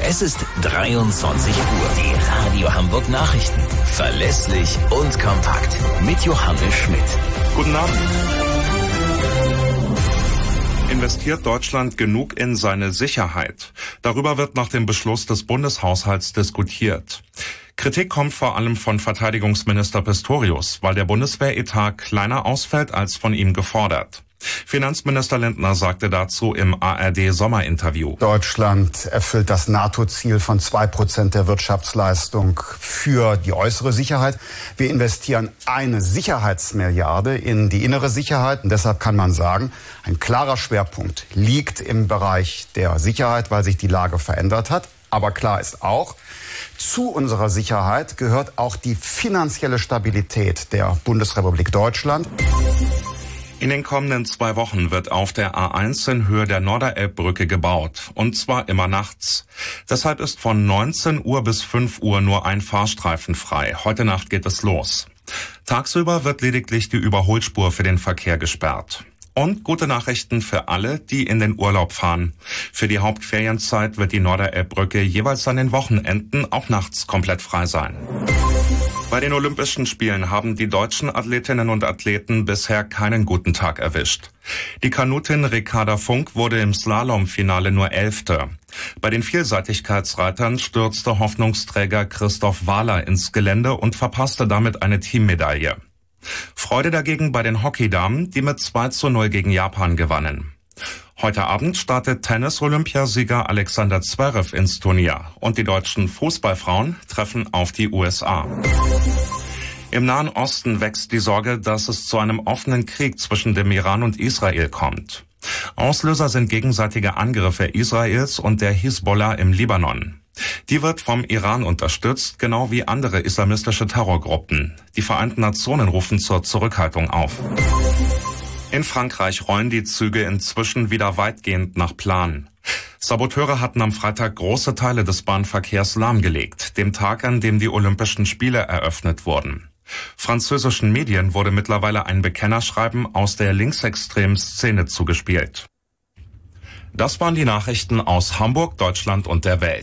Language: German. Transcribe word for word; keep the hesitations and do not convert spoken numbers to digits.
Es ist dreiundzwanzig Uhr. Die Radio Hamburg Nachrichten. Verlässlich und kompakt. Mit Johannes Schmidt. Guten Abend. Investiert Deutschland genug in seine Sicherheit? Darüber wird nach dem Beschluss des Bundeshaushalts diskutiert. Kritik kommt vor allem von Verteidigungsminister Pistorius, weil der Bundeswehretat kleiner ausfällt als von ihm gefordert. Finanzminister Lindner sagte dazu im A R D-Sommerinterview: Deutschland erfüllt das NATO-Ziel von zwei Prozent der Wirtschaftsleistung für die äußere Sicherheit. Wir investieren eine Sicherheitsmilliarde in die innere Sicherheit. Und deshalb kann man sagen, ein klarer Schwerpunkt liegt im Bereich der Sicherheit, weil sich die Lage verändert hat. Aber klar ist auch, zu unserer Sicherheit gehört auch die finanzielle Stabilität der Bundesrepublik Deutschland. In den kommenden zwei Wochen wird auf der A eins in Höhe der Norderelbbrücke gebaut, und zwar immer nachts. Deshalb ist von neunzehn Uhr bis fünf Uhr nur ein Fahrstreifen frei. Heute Nacht geht es los. Tagsüber wird lediglich die Überholspur für den Verkehr gesperrt. Und gute Nachrichten für alle, die in den Urlaub fahren. Für die Hauptferienzeit wird die Norderelbbrücke jeweils an den Wochenenden auch nachts komplett frei sein. Bei den Olympischen Spielen haben die deutschen Athletinnen und Athleten bisher keinen guten Tag erwischt. Die Kanutin Ricarda Funk wurde im Slalomfinale nur Elfte. Bei den Vielseitigkeitsreitern stürzte Hoffnungsträger Christoph Wahler ins Gelände und verpasste damit eine Teammedaille. Freude dagegen bei den Hockeydamen, die mit zwei zu null gegen Japan gewannen. Heute Abend startet Tennis-Olympiasieger Alexander Zverev ins Turnier und die deutschen Fußballfrauen treffen auf die U S A. Im Nahen Osten wächst die Sorge, dass es zu einem offenen Krieg zwischen dem Iran und Israel kommt. Auslöser sind gegenseitige Angriffe Israels und der Hisbollah im Libanon. Die wird vom Iran unterstützt, genau wie andere islamistische Terrorgruppen. Die Vereinten Nationen rufen zur Zurückhaltung auf. In Frankreich rollen die Züge inzwischen wieder weitgehend nach Plan. Saboteure hatten am Freitag große Teile des Bahnverkehrs lahmgelegt, dem Tag, an dem die Olympischen Spiele eröffnet wurden. Französischen Medien wurde mittlerweile ein Bekennerschreiben aus der linksextremen Szene zugespielt. Das waren die Nachrichten aus Hamburg, Deutschland und der Welt.